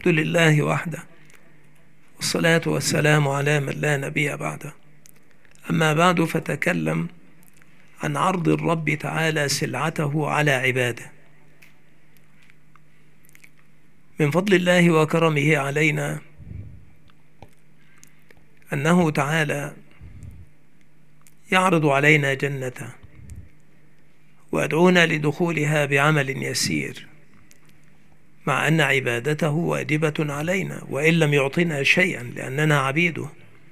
لله وحده، والصلاة والسلام على من لا نبي بعده. أما بعد، فتكلم عن عرض الرب تعالى سلعته على عباده. من فضل الله وكرمه علينا أنه تعالى يعرض علينا جنته ويدعونا لدخولها بعمل يسير، مع أن عبادته واجبة علينا وإن لم يعطنا شيئا لأننا عبيده.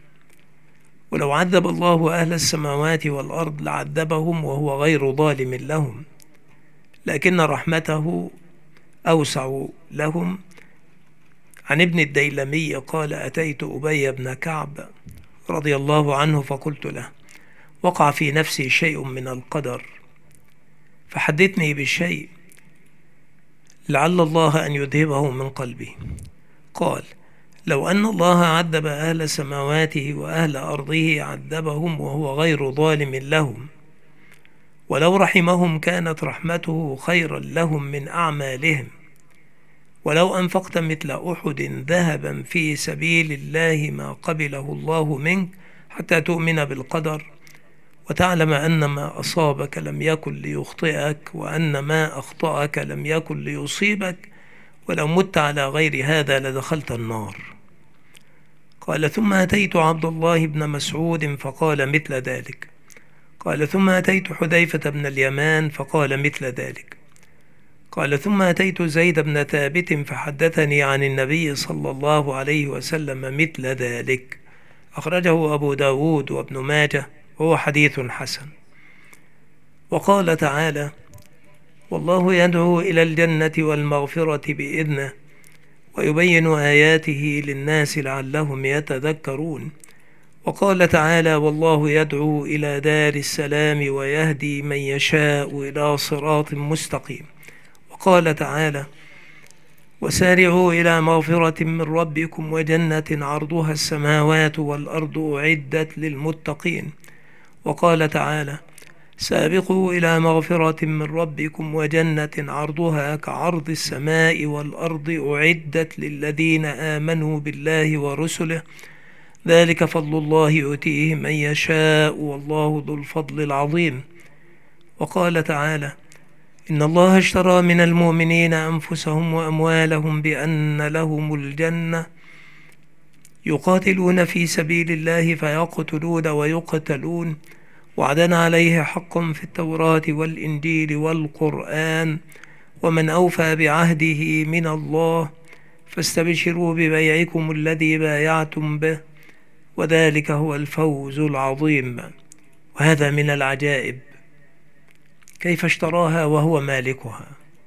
ولو عذب الله أهل السماوات والأرض لعذبهم وهو غير ظالم لهم، لكن رحمته أوسع لهم. عن ابن الديلمي قال: أتيت أبي بن كعب رضي الله عنه فقلت له: وقع في نفسي شيء من القدر فحدثني بشيء لعل الله أن يذهبه من قلبي. قال: لو أن الله عذب أهل سماواته وأهل أرضه عذبهم وهو غير ظالم لهم، ولو رحمهم كانت رحمته خيرا لهم من أعمالهم. ولو أنفقت مثل أحد ذهبا في سبيل الله ما قبله الله منك حتى تؤمن بالقدر وتعلم أن ما أصابك لم يكن ليخطئك وأن ما أخطأك لم يكن ليصيبك، ولو مت على غير هذا لدخلت النار. قال: ثم أتيت عبد الله بن مسعود فقال مثل ذلك. قال: ثم أتيت حذيفة بن اليمان فقال مثل ذلك. قال: ثم أتيت زيد بن ثابت فحدثني عن النبي صلى الله عليه وسلم مثل ذلك. أخرجه أبو داود وابن ماجه وهو حديث حسن. وقال تعالى: والله يدعو إلى الجنة والمغفرة بإذنه ويبين آياته للناس لعلهم يتذكرون. وقال تعالى: والله يدعو إلى دار السلام ويهدي من يشاء إلى صراط مستقيم. وقال تعالى: وسارعوا إلى مغفرة من ربكم وجنة عرضها السماوات والأرض أعدت للمتقين. وقال تعالى: سابقوا إلى مغفرة من ربكم وجنة عرضها كعرض السماء والأرض أعدت للذين آمنوا بالله ورسله ذلك فضل الله يؤتيه من يشاء والله ذو الفضل العظيم. وقال تعالى: إن الله اشترى من المؤمنين أنفسهم وأموالهم بأن لهم الجنة يقاتلون في سبيل الله فيقتلون ويقتلون وعدا عليه حق في التوراة والإنجيل والقرآن ومن أوفى بعهده من الله فاستبشروا ببيعكم الذي بايعتم به وذلك هو الفوز العظيم. وهذا من العجائب، كيف اشتراها وهو مالكها،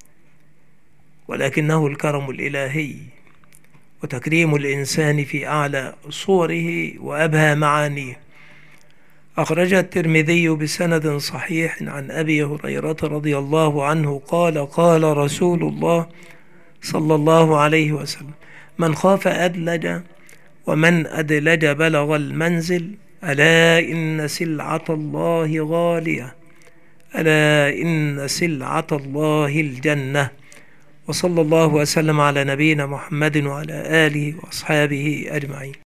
ولكنه الكرم الإلهي وتكريم الإنسان في أعلى صوره وأبهى معانيه. أخرج الترمذي بسند صحيح عن أبي هريرة رضي الله عنه قال: قال رسول الله صلى الله عليه وسلم: من خاف أدلج ومن أدلج بلغ المنزل. ألا إن سلعة الله غالية، ألا إن سلعة الله الجنة. وصلى الله وسلم على نبينا محمد وعلى آله وأصحابه أجمعين.